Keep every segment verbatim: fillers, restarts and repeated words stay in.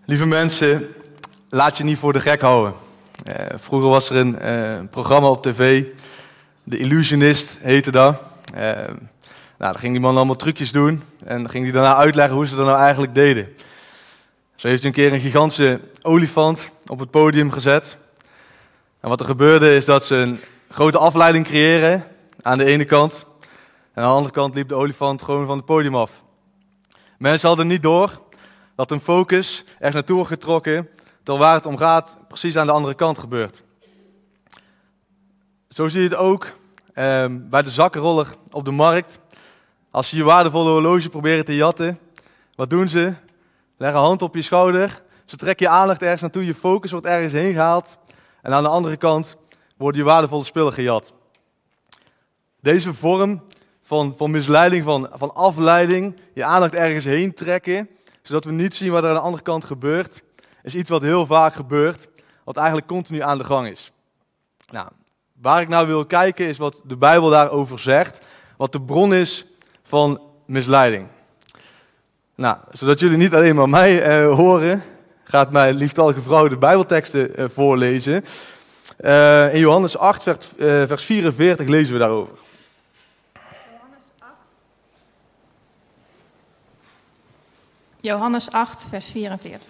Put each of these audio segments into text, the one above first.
Lieve mensen, laat je niet voor de gek houden. Uh, vroeger was er een uh, programma op tv, De Illusionist heette dat. Uh, nou, dan ging die man allemaal trucjes doen en dan ging hij daarna uitleggen hoe ze dat nou eigenlijk deden. Zo heeft hij een keer een gigantische olifant op het podium gezet. En wat er gebeurde is dat ze een grote afleiding creëren aan de ene kant. En aan de andere kant liep de olifant gewoon van het podium af. Mensen hadden niet door dat een focus ergens naartoe wordt getrokken, terwijl waar het om gaat precies aan de andere kant gebeurt. Zo zie je het ook eh, bij de zakkenroller op de markt. Als ze je waardevolle horloge proberen te jatten, wat doen ze? Leggen een hand op je schouder, ze trekken je aandacht ergens naartoe, je focus wordt ergens heen gehaald en aan de andere kant worden je waardevolle spullen gejat. Deze vorm van, van misleiding, van, van afleiding, je aandacht ergens heen trekken, zodat we niet zien wat er aan de andere kant gebeurt, is iets wat heel vaak gebeurt, wat eigenlijk continu aan de gang is. Nou, waar ik nou wil kijken is wat de Bijbel daarover zegt, wat de bron is van misleiding. Nou, zodat jullie niet alleen maar mij uh, horen, gaat mijn lieftallige vrouw de Bijbelteksten uh, voorlezen. Uh, in Johannes acht, vers, uh, vers vierenveertig lezen we daarover. Johannes acht, vers vierenveertig.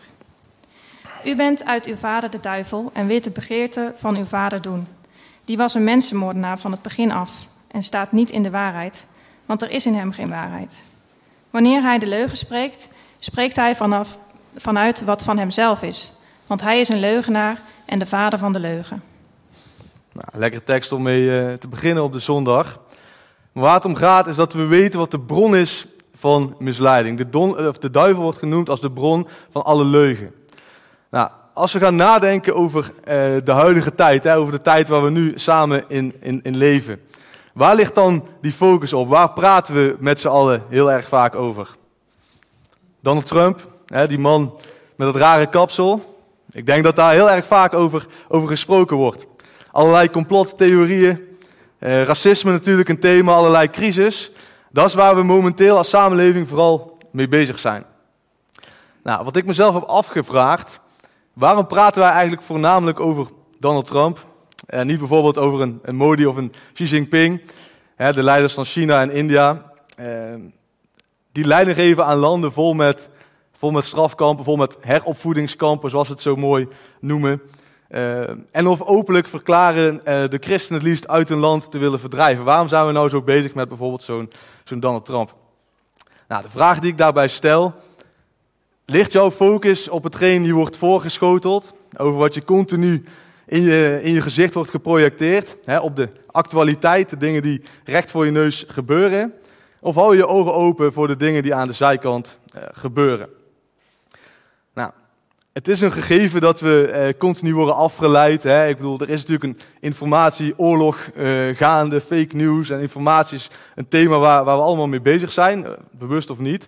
U bent uit uw vader de duivel en wilt de begeerte van uw vader doen. Die was een mensenmoordenaar van het begin af en staat niet in de waarheid, want er is in hem geen waarheid. Wanneer hij de leugen spreekt, spreekt hij vanaf, vanuit wat van hemzelf is, want hij is een leugenaar en de vader van de leugen. Nou, lekkere tekst om mee uh, te beginnen op de zondag. Maar waar het om gaat is dat we weten wat de bron is van misleiding. De, don, of de duivel wordt genoemd als de bron van alle leugen. Nou, als we gaan nadenken over uh, de huidige tijd, hè, over de tijd waar we nu samen in, in, in leven. Waar ligt dan die focus op? Waar praten we met z'n allen heel erg vaak over? Donald Trump, hè, die man met dat rare kapsel. Ik denk dat daar heel erg vaak over, over gesproken wordt. Allerlei complottheorieën, uh, racisme natuurlijk een thema, allerlei crisis. Dat is waar we momenteel als samenleving vooral mee bezig zijn. Nou, wat ik mezelf heb afgevraagd, waarom praten wij eigenlijk voornamelijk over Donald Trump? En niet bijvoorbeeld over een, een Modi of een Xi Jinping, hè, de leiders van China en India. Eh, die leiding geven aan landen vol met, vol met strafkampen, vol met heropvoedingskampen, zoals we het zo mooi noemen. Uh, en of openlijk verklaren uh, de christenen het liefst uit hun land te willen verdrijven. Waarom zijn we nou zo bezig met bijvoorbeeld zo'n, zo'n Donald Trump? Nou, de vraag die ik daarbij stel, ligt jouw focus op hetgeen je wordt voorgeschoteld, over wat je continu in je, in je gezicht wordt geprojecteerd, hè, op de actualiteit, de dingen die recht voor je neus gebeuren, of hou je je ogen open voor de dingen die aan de zijkant uh, gebeuren? Nou, het is een gegeven dat we eh, continu worden afgeleid. Hè. Ik bedoel, er is natuurlijk een informatieoorlog uh, gaande, fake news en informatie is een thema waar, waar we allemaal mee bezig zijn, uh, bewust of niet.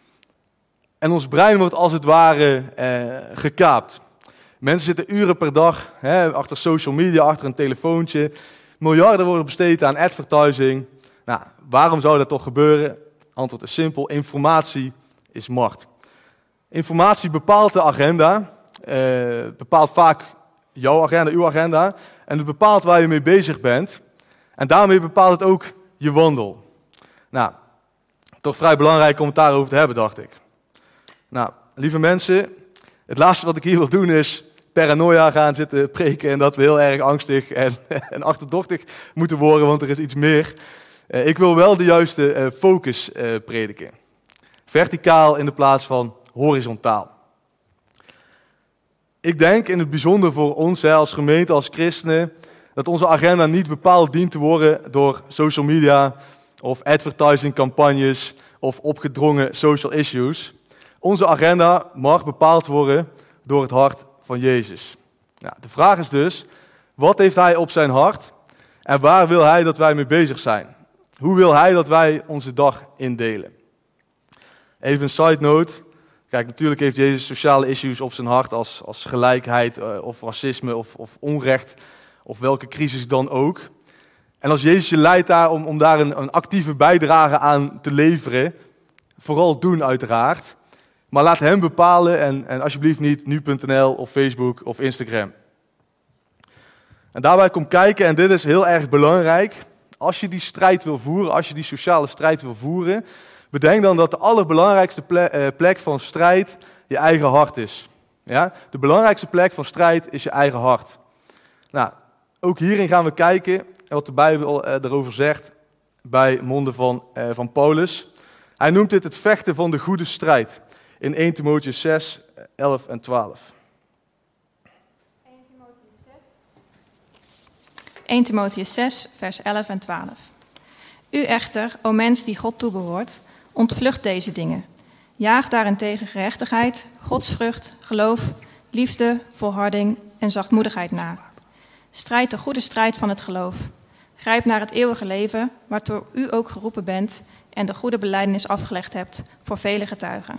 En ons brein wordt als het ware uh, gekaapt. Mensen zitten uren per dag hè, achter social media, achter een telefoontje. Miljarden worden besteed aan advertising. Nou, waarom zou dat toch gebeuren? Antwoord is simpel, informatie is macht. Informatie bepaalt de agenda, uh, bepaalt vaak jouw agenda, uw agenda, en het bepaalt waar je mee bezig bent. En daarmee bepaalt het ook je wandel. Nou, toch vrij belangrijk om het daarover te hebben, dacht ik. Nou, lieve mensen, het laatste wat ik hier wil doen is paranoia gaan zitten preken en dat we heel erg angstig en, en achterdochtig moeten worden, want er is iets meer. Uh, ik wil wel de juiste uh, focus uh, prediken. Verticaal in de plaats van horizontaal. Ik denk in het bijzonder voor ons hè, als gemeente, als christenen, dat onze agenda niet bepaald dient te worden door social media of advertisingcampagnes of opgedrongen social issues. Onze agenda mag bepaald worden door het hart van Jezus. Nou, de vraag is dus, wat heeft hij op zijn hart en waar wil hij dat wij mee bezig zijn? Hoe wil hij dat wij onze dag indelen? Even een side note. Kijk, natuurlijk heeft Jezus sociale issues op zijn hart als, als gelijkheid uh, of racisme of, of onrecht of welke crisis dan ook. En als Jezus je leidt daar om, om daar een, een actieve bijdrage aan te leveren, vooral doen uiteraard. Maar laat hem bepalen en, en alsjeblieft niet nu punt n l of Facebook of Instagram. En daarbij kom kijken, en dit is heel erg belangrijk, als je die strijd wil voeren, als je die sociale strijd wil voeren, bedenk dan dat de allerbelangrijkste plek, plek van strijd je eigen hart is. Ja? De belangrijkste plek van strijd is je eigen hart. Nou, ook hierin gaan we kijken wat de Bijbel erover zegt bij monden van, eh, van Paulus. Hij noemt dit het vechten van de goede strijd in eerste Timotheüs zes, elf en twaalf. eerste Timotheüs zes, vers elf en twaalf. U echter, o mens die God toebehoort, ontvlucht deze dingen. Jaag daarentegen gerechtigheid, godsvrucht, geloof, liefde, volharding en zachtmoedigheid na. Strijd de goede strijd van het geloof. Grijp naar het eeuwige leven, waartoe u ook geroepen bent en de goede belijdenis afgelegd hebt voor vele getuigen.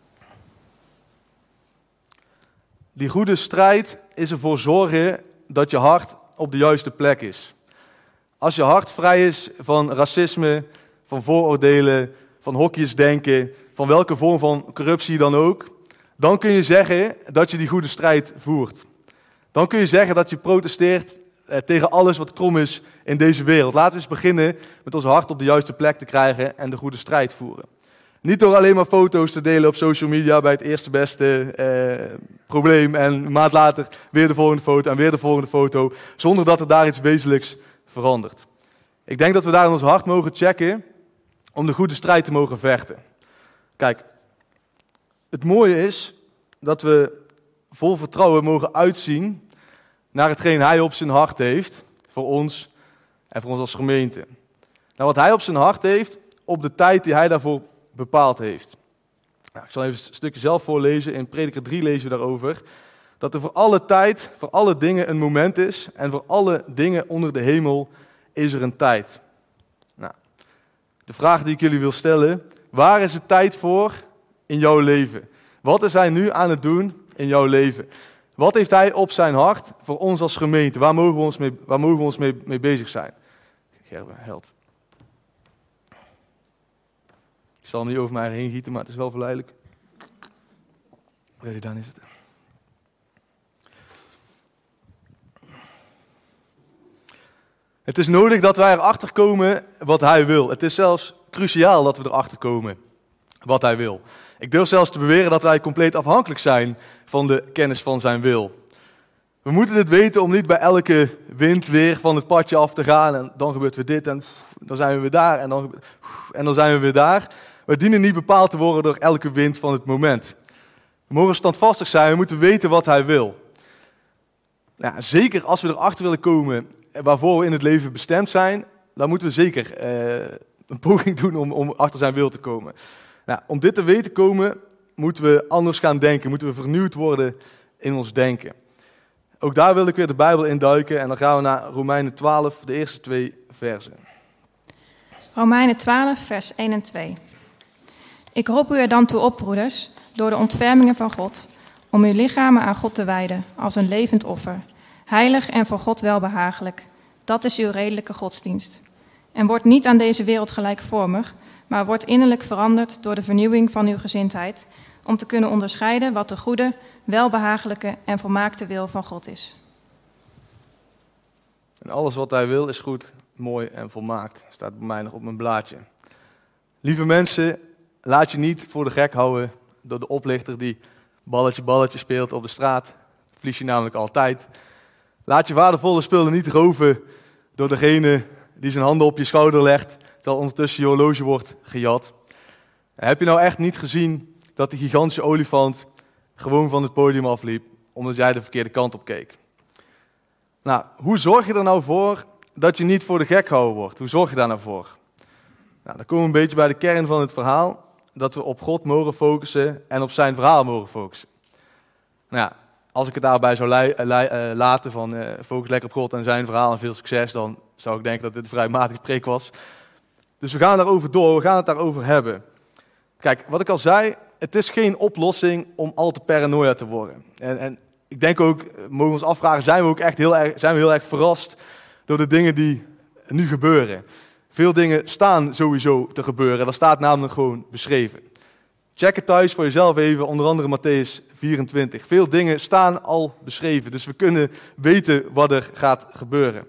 Die goede strijd is ervoor zorgen dat je hart op de juiste plek is. Als je hart vrij is van racisme, van vooroordelen, van hokjesdenken, van welke vorm van corruptie dan ook, dan kun je zeggen dat je die goede strijd voert. Dan kun je zeggen dat je protesteert eh, tegen alles wat krom is in deze wereld. Laten we eens beginnen met ons hart op de juiste plek te krijgen en de goede strijd voeren. Niet door alleen maar foto's te delen op social media bij het eerste beste eh, probleem en een maand later weer de volgende foto en weer de volgende foto, zonder dat er daar iets wezenlijks verandert. Ik denk dat we daar in ons hart mogen checken om de goede strijd te mogen vechten. Kijk, het mooie is dat we vol vertrouwen mogen uitzien naar hetgeen hij op zijn hart heeft voor ons en voor ons als gemeente. Nou, wat hij op zijn hart heeft op de tijd die hij daarvoor bepaald heeft. Nou, ik zal even een stukje zelf voorlezen. In Prediker drie lezen we daarover. Dat er voor alle tijd, voor alle dingen een moment is. En voor alle dingen onder de hemel is er een tijd. Nou, de vraag die ik jullie wil stellen. Waar is het tijd voor in jouw leven? Wat is hij nu aan het doen in jouw leven? Wat heeft hij op zijn hart voor ons als gemeente? Waar mogen we ons mee, waar mogen we ons mee, mee bezig zijn? Gerben, held. Ik zal hem niet over mij heen gieten, maar het is wel verleidelijk. Weet je, dan is het. Het is nodig dat wij erachter komen wat hij wil. Het is zelfs cruciaal dat we erachter komen wat hij wil. Ik durf zelfs te beweren dat wij compleet afhankelijk zijn van de kennis van zijn wil. We moeten dit weten om niet bij elke wind weer van het padje af te gaan. En dan gebeurt weer dit en dan zijn we weer daar en dan, en dan zijn we weer daar. We dienen niet bepaald te worden door elke wind van het moment. We mogen standvastig zijn, we moeten weten wat hij wil. Nou, zeker als we erachter willen komen waarvoor we in het leven bestemd zijn, dan moeten we zeker eh, een poging doen om, om achter zijn wil te komen. Nou, om dit te weten komen, moeten we anders gaan denken, moeten we vernieuwd worden in ons denken. Ook daar wil ik weer de Bijbel induiken en dan gaan we naar Romeinen twaalf, de eerste twee versen. Romeinen twaalf, vers één en twee. Ik roep u er dan toe op, broeders, door de ontfermingen van God, om uw lichamen aan God te wijden als een levend offer, heilig en voor God welbehagelijk. Dat is uw redelijke godsdienst. En word niet aan deze wereld gelijkvormig, maar wordt innerlijk veranderd door de vernieuwing van uw gezindheid, om te kunnen onderscheiden wat de goede, welbehagelijke en volmaakte wil van God is. En alles wat hij wil is goed, mooi en volmaakt. Staat bij mij nog op mijn blaadje. Lieve mensen, laat je niet voor de gek houden door de oplichter die balletje balletje speelt op de straat. Verlies je namelijk altijd. Laat je waardevolle spullen niet roven door degene die zijn handen op je schouder legt, terwijl ondertussen je horloge wordt gejat. En heb je nou echt niet gezien dat die gigantische olifant gewoon van het podium afliep, omdat jij de verkeerde kant op keek? Nou, hoe zorg je er nou voor dat je niet voor de gek gehouden wordt? Hoe zorg je daar nou voor? Nou, dan komen we een beetje bij de kern van het verhaal, dat we op God mogen focussen en op zijn verhaal mogen focussen. Nou ja, als ik het daarbij zou lei, lei, uh, laten van uh, focus lekker op God en zijn verhaal en veel succes, dan zou ik denken dat dit een vrij matige preek was. Dus we gaan daarover door, we gaan het daarover hebben. Kijk, wat ik al zei, het is geen oplossing om al te paranoia te worden. En, en ik denk ook, mogen we ons afvragen, zijn we ook echt heel erg, zijn we heel erg verrast door de dingen die nu gebeuren. Veel dingen staan sowieso te gebeuren, dat staat namelijk gewoon beschreven. Check het thuis voor jezelf even, onder andere Mattheüs vierentwintig. Veel dingen staan al beschreven, dus we kunnen weten wat er gaat gebeuren.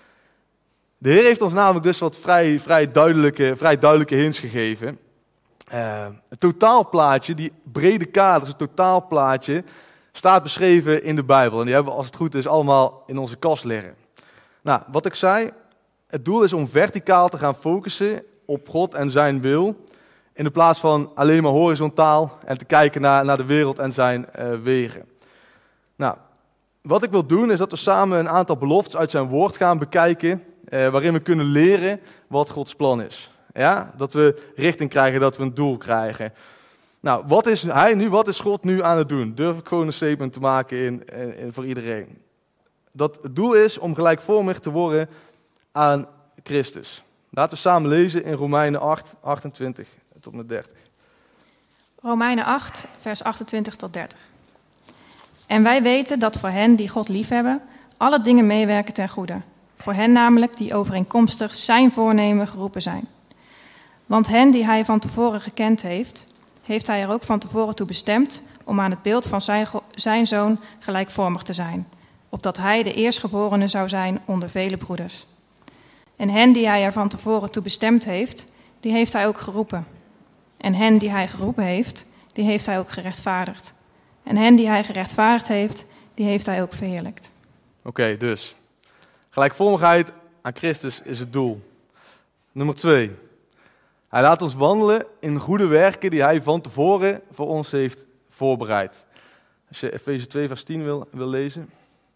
De Heer heeft ons namelijk dus wat vrij, vrij, duidelijke, vrij duidelijke hints gegeven. Uh, het totaalplaatje, die brede kaders, het totaalplaatje, staat beschreven in de Bijbel. En die hebben we, als het goed is, allemaal in onze kast liggen. Nou, wat ik zei, het doel is om verticaal te gaan focussen op God en zijn wil, in de plaats van alleen maar horizontaal en te kijken naar, naar de wereld en zijn uh, wegen. Nou, wat ik wil doen is dat we samen een aantal beloftes uit zijn woord gaan bekijken, uh, waarin we kunnen leren wat Gods plan is. Ja? Dat we richting krijgen, dat we een doel krijgen. Nou, wat is hij nu, wat is God nu aan het doen? Durf ik gewoon een statement te maken in, in, in voor iedereen. Dat het doel is om gelijkvormig te worden aan Christus. Laten we samen lezen in Romeinen acht, achtentwintig tot en met dertig. Romeinen acht, vers achtentwintig tot dertig. En wij weten dat voor hen die God liefhebben, alle dingen meewerken ten goede. Voor hen namelijk die overeenkomstig zijn voornemen geroepen zijn. Want hen die hij van tevoren gekend heeft, heeft hij er ook van tevoren toe bestemd om aan het beeld van zijn, zijn zoon gelijkvormig te zijn, opdat hij de eerstgeborene zou zijn onder vele broeders. En hen die hij er van tevoren toe bestemd heeft, die heeft hij ook geroepen. En hen die hij geroepen heeft, die heeft hij ook gerechtvaardigd. En hen die hij gerechtvaardigd heeft, die heeft hij ook verheerlijkt. Oké, okay, dus gelijkvormigheid aan Christus is het doel. Nummer twee. Hij laat ons wandelen in goede werken die hij van tevoren voor ons heeft voorbereid. Als je Efeze twee vers tien wil, wil lezen.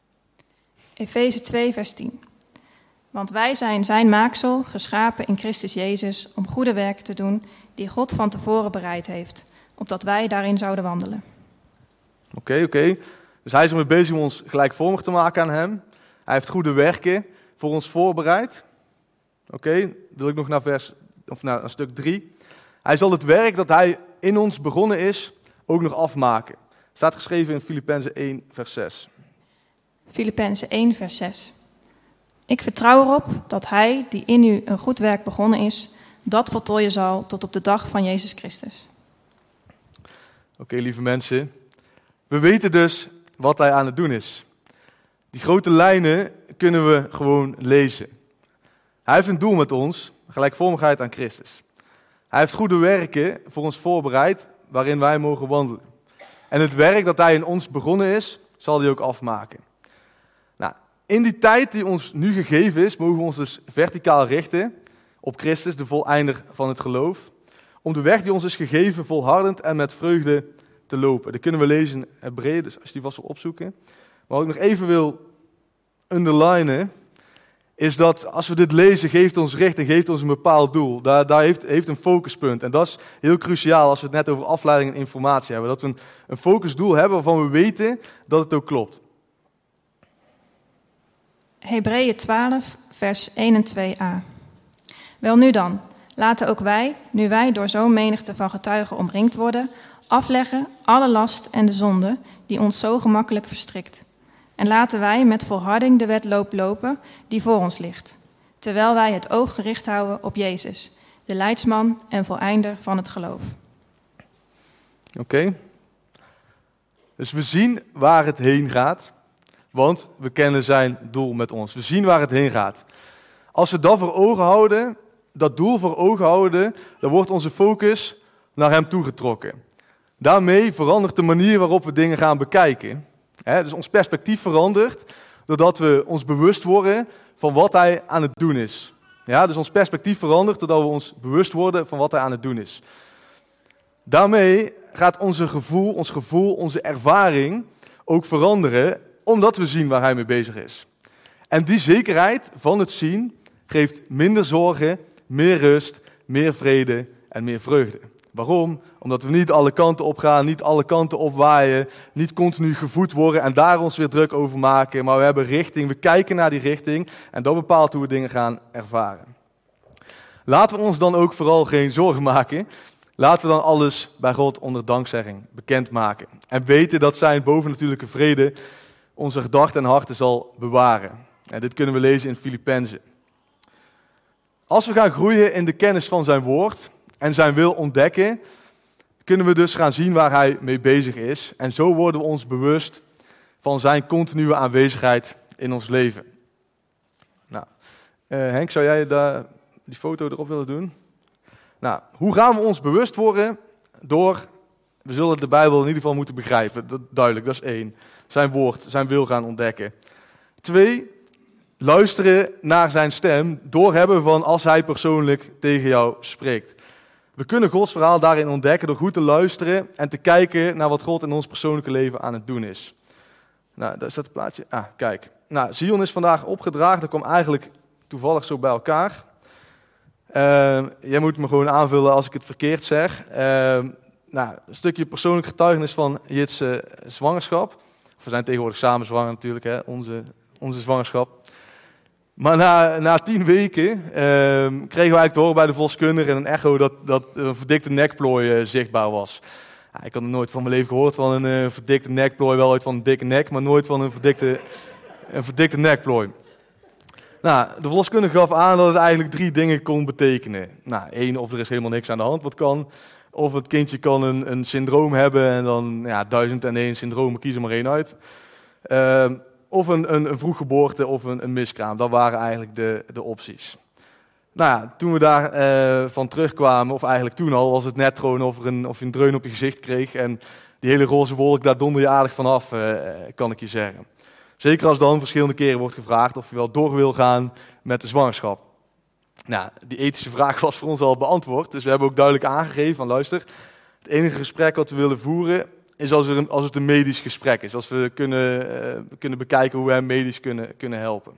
Efeze twee vers tien. Want wij zijn zijn maaksel, geschapen in Christus Jezus, om goede werken te doen die God van tevoren bereid heeft, opdat wij daarin zouden wandelen. Oké, okay, oké. Okay. Dus hij is ermee bezig om ons gelijkvormig te maken aan hem. Hij heeft goede werken voor ons voorbereid. Oké, okay. Wil ik nog naar vers, of naar, naar stuk drie. Hij zal het werk dat hij in ons begonnen is, ook nog afmaken. Staat geschreven in Filippenzen één vers zes. Filippenzen één vers zes. Ik vertrouw erop dat hij, die in u een goed werk begonnen is, dat voltooien zal tot op de dag van Jezus Christus. Oké, okay, lieve mensen. We weten dus wat hij aan het doen is. Die grote lijnen kunnen we gewoon lezen. Hij heeft een doel met ons, gelijkvormigheid aan Christus. Hij heeft goede werken voor ons voorbereid, waarin wij mogen wandelen. En het werk dat hij in ons begonnen is, zal hij ook afmaken. Nou, in die tijd die ons nu gegeven is, mogen we ons dus verticaal richten op Christus, de voleinder van het geloof. Om de weg die ons is gegeven volhardend en met vreugde te lopen. Dat kunnen we lezen in Hebreeën, dus als je die vast wil opzoeken. Maar wat ik nog even wil underlinen, is dat als we dit lezen, geeft ons richting, geeft ons een bepaald doel. Daar, daar heeft, heeft een focuspunt. En dat is heel cruciaal als we het net over afleiding en informatie hebben. Dat we een, een focusdoel hebben waarvan we weten dat het ook klopt. Hebreeën twaalf, vers één en twee a. Wel nu dan, laten ook wij, nu wij door zo'n menigte van getuigen omringd worden, afleggen alle last en de zonde die ons zo gemakkelijk verstrikt. En laten wij met volharding de wedloop lopen die voor ons ligt, terwijl wij het oog gericht houden op Jezus, de leidsman en voleinder van het geloof. Oké. Okay. Dus we zien waar het heen gaat, want we kennen zijn doel met ons. We zien waar het heen gaat. Als we dat voor ogen houden, dat doel voor ogen houden, dan wordt onze focus naar hem toegetrokken. Daarmee verandert de manier waarop we dingen gaan bekijken. He, dus ons perspectief verandert doordat we ons bewust worden van wat hij aan het doen is. Ja, dus ons perspectief verandert doordat we ons bewust worden van wat hij aan het doen is. Daarmee gaat onze gevoel, ons gevoel, onze ervaring ook veranderen, omdat we zien waar hij mee bezig is. En die zekerheid van het zien geeft minder zorgen, meer rust, meer vrede en meer vreugde. Waarom? Omdat we niet alle kanten op gaan, niet alle kanten opwaaien, niet continu gevoed worden en daar ons weer druk over maken. Maar we hebben richting, we kijken naar die richting en dat bepaalt hoe we dingen gaan ervaren. Laten we ons dan ook vooral geen zorgen maken. Laten we dan alles bij God onder dankzegging bekendmaken. En weten dat zijn bovennatuurlijke vrede onze gedachten en harten zal bewaren. En dit kunnen we lezen in Filippenzen. Als we gaan groeien in de kennis van zijn woord en zijn wil ontdekken, kunnen we dus gaan zien waar hij mee bezig is. En zo worden we ons bewust van zijn continue aanwezigheid in ons leven. Nou, uh, Henk, zou jij daar die foto erop willen doen? Nou, hoe gaan we ons bewust worden? Door, we zullen de Bijbel in ieder geval moeten begrijpen. Dat, duidelijk, dat is één. Zijn woord, zijn wil gaan ontdekken. Twee, luisteren naar zijn stem. Doorhebben van als hij persoonlijk tegen jou spreekt. We kunnen Gods verhaal daarin ontdekken door goed te luisteren en te kijken naar wat God in ons persoonlijke leven aan het doen is. Nou, daar staat het plaatje. Ah, kijk. Nou, Zion is vandaag opgedragen. Dat kwam eigenlijk toevallig zo bij elkaar. Uh, jij moet me gewoon aanvullen als ik het verkeerd zeg. Uh, nou, een stukje persoonlijk getuigenis van Jits uh, zwangerschap. We zijn tegenwoordig samen zwanger natuurlijk, hè? Onze, onze zwangerschap. Maar na, na tien weken uh, kregen we eigenlijk te horen bij de verloskundige en een echo dat, dat een verdikte nekplooi uh, zichtbaar was. Ja, ik had nog nooit van mijn leven gehoord van een uh, verdikte nekplooi, wel ooit van een dikke nek, maar nooit van een verdikte, een verdikte nekplooi. Nou, de verloskundige gaf aan dat het eigenlijk drie dingen kon betekenen. Nou, één, of er is helemaal niks aan de hand wat kan. Of het kindje kan een, een syndroom hebben en dan ja, duizend en één syndromen, kies er maar één uit. Uh, of een, een, een vroeggeboorte of een, een miskraam. Dat waren eigenlijk de, de opties. Nou ja, toen we daar uh, van terugkwamen, of eigenlijk toen al, was het net gewoon of, er een, of je een dreun op je gezicht kreeg. En die hele roze wolk, daar donder je aardig vanaf, uh, kan ik je zeggen. Zeker als dan verschillende keren wordt gevraagd of je wel door wil gaan met de zwangerschap. Nou, die ethische vraag was voor ons al beantwoord. Dus we hebben ook duidelijk aangegeven van luister, het enige gesprek wat we willen voeren is als, er een, als het een medisch gesprek is. Als we kunnen, uh, kunnen bekijken hoe we hem medisch kunnen, kunnen helpen.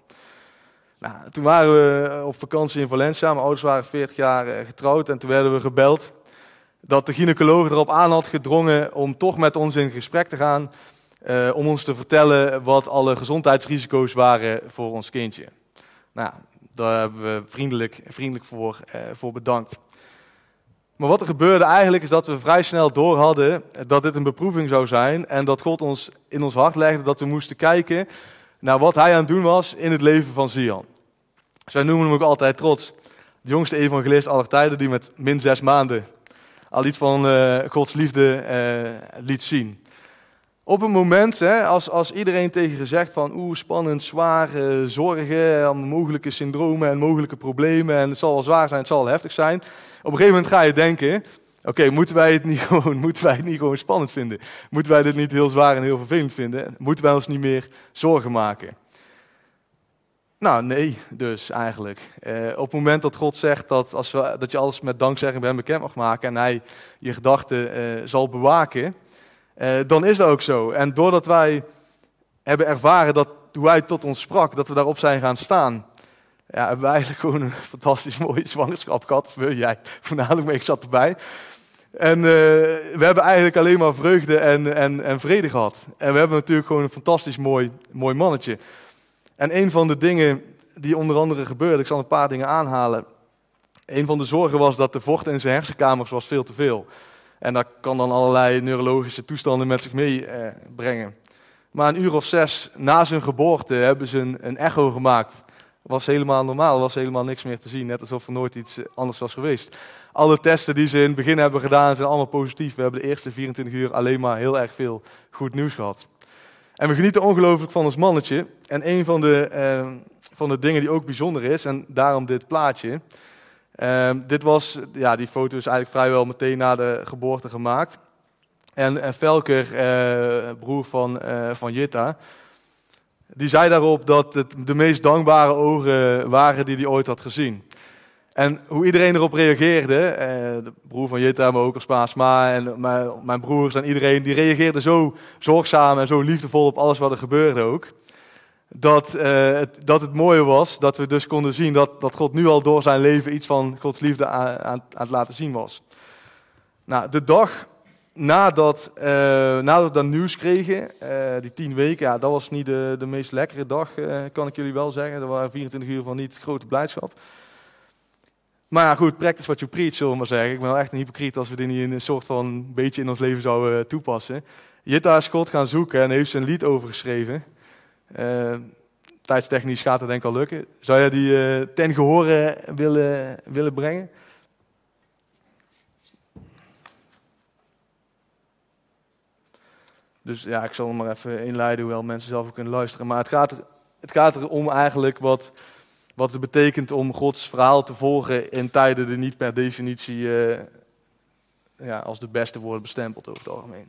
Nou, toen waren we op vakantie in Valencia. Mijn ouders waren veertig jaar uh, getrouwd en toen werden we gebeld dat de gynaecoloog erop aan had gedrongen om toch met ons in gesprek te gaan. Uh, om ons te vertellen wat alle gezondheidsrisico's waren voor ons kindje. Nou, daar hebben we vriendelijk, vriendelijk voor, uh, voor bedankt. Maar wat er gebeurde eigenlijk is dat we vrij snel door hadden dat dit een beproeving zou zijn. En dat God ons in ons hart legde dat we moesten kijken naar wat hij aan het doen was in het leven van Zian. Dus wij noemen hem ook altijd trots. De jongste evangelist aller tijden die met min zes maanden al iets van uh, Gods liefde uh, liet zien. Op een moment, hè, als, als iedereen tegen je zegt van oeh, spannend, zwaar, uh, zorgen, mogelijke syndromen en mogelijke problemen en het zal wel zwaar zijn, het zal wel heftig zijn. Op een gegeven moment ga je denken, oké, okay, moeten wij het niet gewoon, moeten wij het niet gewoon spannend vinden? Moeten wij dit niet heel zwaar en heel vervelend vinden? Moeten wij ons niet meer zorgen maken? Nou, nee, dus eigenlijk. Uh, op het moment dat God zegt dat, als we, dat je alles met dankzegging bij hem bekend mag maken en hij je gedachten uh, zal bewaken, Uh, dan is dat ook zo. En doordat wij hebben ervaren dat hoe hij tot ons sprak, dat we daarop zijn gaan staan, ja, hebben we eigenlijk gewoon een fantastisch mooie zwangerschap gehad. Of wil jij, voornamelijk, maar ik zat erbij. En uh, we hebben eigenlijk alleen maar vreugde en, en, en vrede gehad. En we hebben natuurlijk gewoon een fantastisch mooi, mooi mannetje. En een van de dingen die onder andere gebeurde, ik zal een paar dingen aanhalen. Een van de zorgen was dat de vocht in zijn hersenkamers was veel te veel. En dat kan dan allerlei neurologische toestanden met zich meebrengen. Eh, maar een uur of zes na zijn geboorte hebben ze een, een echo gemaakt. Was helemaal normaal, was helemaal niks meer te zien. Net alsof er nooit iets anders was geweest. Alle testen die ze in het begin hebben gedaan zijn allemaal positief. We hebben de eerste vierentwintig uur alleen maar heel erg veel goed nieuws gehad. En we genieten ongelooflijk van ons mannetje. En een van de, eh, van de dingen die ook bijzonder is, en daarom dit plaatje. Uh, dit was, ja, die foto is eigenlijk vrijwel meteen na de geboorte gemaakt. En, en Velker, uh, broer van, uh, van Jitta, die zei daarop dat het de meest dankbare ogen waren die hij ooit had gezien. En hoe iedereen erop reageerde, uh, de broer van Jitta, maar ook als Paasma en mijn, mijn broers en iedereen, die reageerde zo zorgzaam en zo liefdevol op alles wat er gebeurde ook. Dat, uh, het, dat het mooie was dat we dus konden zien dat, dat God nu al door zijn leven iets van Gods liefde aan, aan, aan het laten zien was. Nou, de dag nadat, uh, nadat we dat nieuws kregen, uh, die tien weken, ja, dat was niet de, de meest lekkere dag, uh, kan ik jullie wel zeggen. Er waren vierentwintig uur van niet grote blijdschap. Maar ja, goed, practice what you preach, zullen we maar zeggen. Ik ben wel echt een hypocriet als we dit niet in een soort van beetje in ons leven zouden toepassen. Jitta is God gaan zoeken en heeft zijn lied over geschreven. Uh, tijdstechnisch gaat het denk ik al lukken. Zou jij die uh, ten gehore willen, willen brengen? Dus ja, ik zal hem maar even inleiden, hoewel mensen zelf ook kunnen luisteren. Maar het gaat, er, het gaat erom eigenlijk wat, wat het betekent om Gods verhaal te volgen in tijden die niet per definitie uh, ja, als de beste worden bestempeld over het algemeen.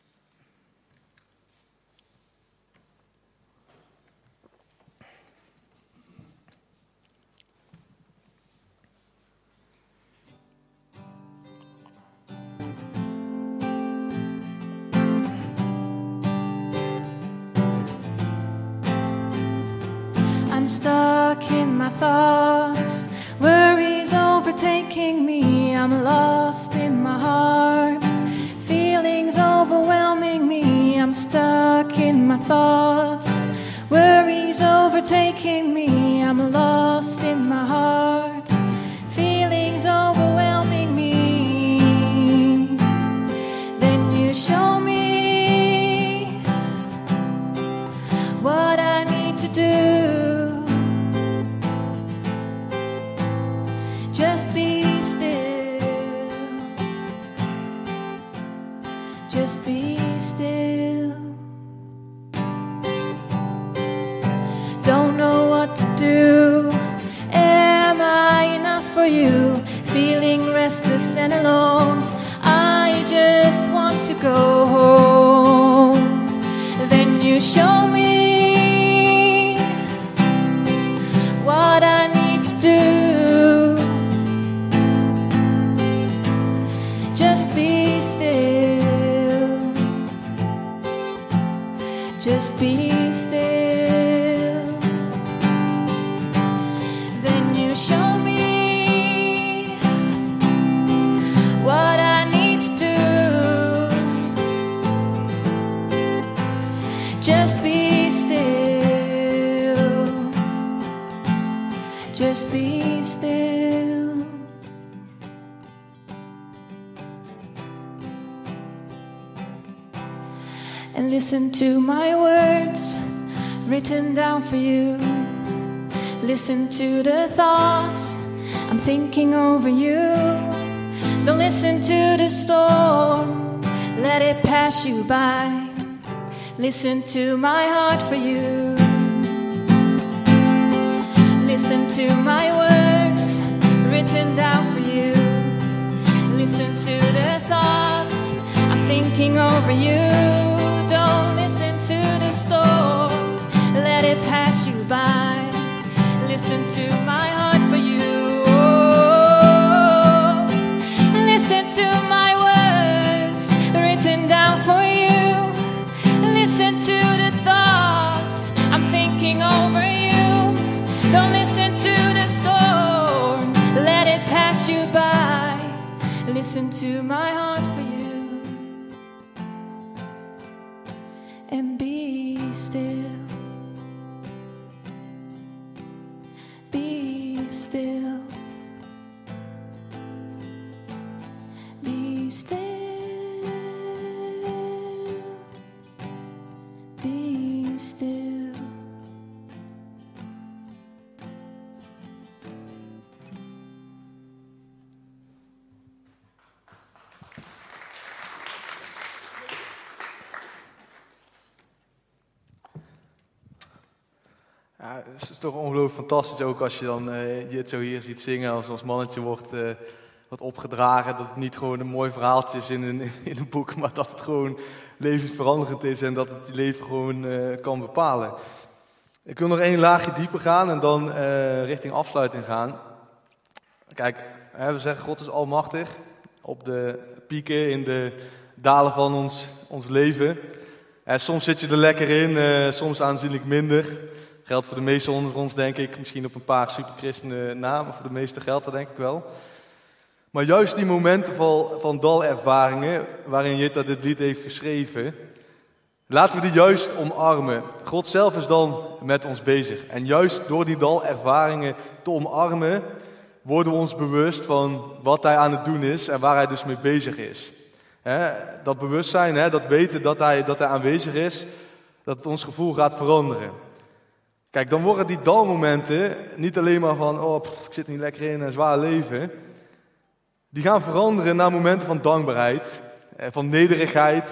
I'm stuck in my thoughts, worries overtaking me. I'm lost in my heart, feelings overwhelming me. I'm stuck in my thoughts, worries overtaking me. I'm lost in my heart, feelings overwhelming me. Then you show me what I need to do. Just be still, just be still. Don't know what to do. Am I enough for you? Feeling restless and alone. I just want to go home. Then you show me what I need to do. Just be still, just be still. Then you show me what I need to do. Just be still, just be still. And listen to my words written down for you. Listen to the thoughts I'm thinking over you. Don't listen to the storm, let it pass you by. Listen to my heart for you. Listen to my words written down for you. Listen to the thoughts I'm thinking over you. Don't listen to the storm, let it pass you by. Listen to my heart for you. Oh, listen to my words written down for you. Listen to the thoughts I'm thinking over you. Don't listen to the storm, let it pass you by. Listen to my heart for you. And be still, be still, be still, be still. Ja, het is toch ongelooflijk fantastisch ook als je dan uh, je het zo hier ziet zingen, als als mannetje wordt, uh, wordt opgedragen. Dat het niet gewoon een mooi verhaaltje is in een, in een boek, maar dat het gewoon levensveranderend is en dat het je leven gewoon uh, kan bepalen. Ik wil nog één laagje dieper gaan en dan uh, richting afsluiting gaan. Kijk, hè, we zeggen God is almachtig op de pieken, in de dalen van ons, ons leven. Uh, soms zit je er lekker in, uh, soms aanzienlijk minder. Geldt voor de meesten onder ons, denk ik. Misschien op een paar superchristenen na, maar voor de meesten geldt dat denk ik wel. Maar juist die momenten van, van dalervaringen, waarin Jutta dit lied heeft geschreven, laten we die juist omarmen. God zelf is dan met ons bezig. En juist door die dalervaringen te omarmen, worden we ons bewust van wat hij aan het doen is en waar hij dus mee bezig is. He, dat bewustzijn, he, dat weten dat hij, dat hij aanwezig is, dat het ons gevoel gaat veranderen. Kijk, dan worden die dalmomenten niet alleen maar van, oh, pff, ik zit niet lekker in een zwaar leven. Die gaan veranderen naar momenten van dankbaarheid, van nederigheid,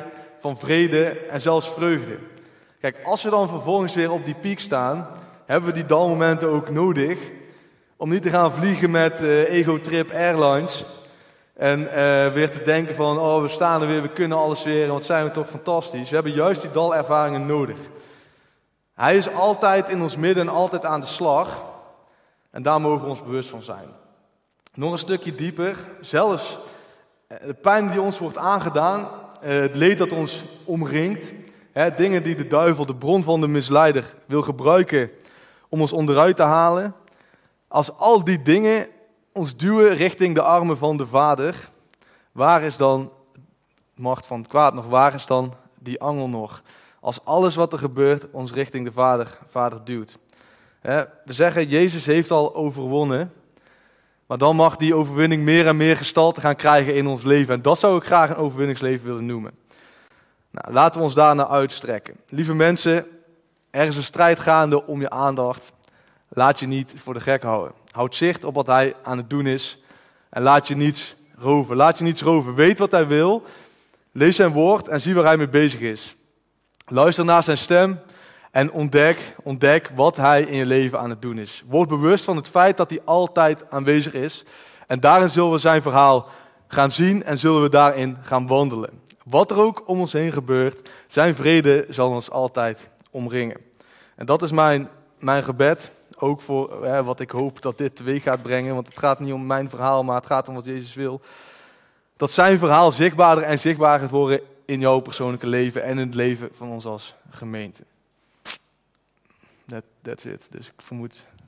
van vrede en zelfs vreugde. Kijk, als we dan vervolgens weer op die piek staan, hebben we die dalmomenten ook nodig om niet te gaan vliegen met uh, Ego Trip Airlines en uh, weer te denken van, oh, we staan er weer, we kunnen alles weer, wat zijn we toch fantastisch. We hebben juist die dalervaringen nodig. Hij is altijd in ons midden en altijd aan de slag en daar mogen we ons bewust van zijn. Nog een stukje dieper, zelfs de pijn die ons wordt aangedaan, het leed dat ons omringt, dingen die de duivel, de bron van de misleider, wil gebruiken om ons onderuit te halen. Als al die dingen ons duwen richting de armen van de Vader, waar is dan de macht van het kwaad nog? Waar is dan die angel nog? Als alles wat er gebeurt ons richting de Vader, Vader duwt. We zeggen, Jezus heeft al overwonnen. Maar dan mag die overwinning meer en meer gestalte gaan krijgen in ons leven. En dat zou ik graag een overwinningsleven willen noemen. Nou, laten we ons daarnaar uitstrekken. Lieve mensen, er is een strijd gaande om je aandacht. Laat je niet voor de gek houden. Houd zicht op wat hij aan het doen is. En laat je niets roven. Laat je niets roven. Weet wat hij wil. Lees zijn woord en zie waar hij mee bezig is. Luister naar zijn stem. En ontdek, ontdek wat hij in je leven aan het doen is. Word bewust van het feit dat hij altijd aanwezig is. En daarin zullen we zijn verhaal gaan zien en zullen we daarin gaan wandelen. Wat er ook om ons heen gebeurt, zijn vrede zal ons altijd omringen. En dat is mijn, mijn gebed, ook voor hè, wat ik hoop dat dit teweeg gaat brengen. Want het gaat niet om mijn verhaal, maar het gaat om wat Jezus wil. Dat zijn verhaal zichtbaarder en zichtbaarder gaat worden in jouw persoonlijke leven en in het leven van ons als gemeente. That, that's it. Dus ik vermoed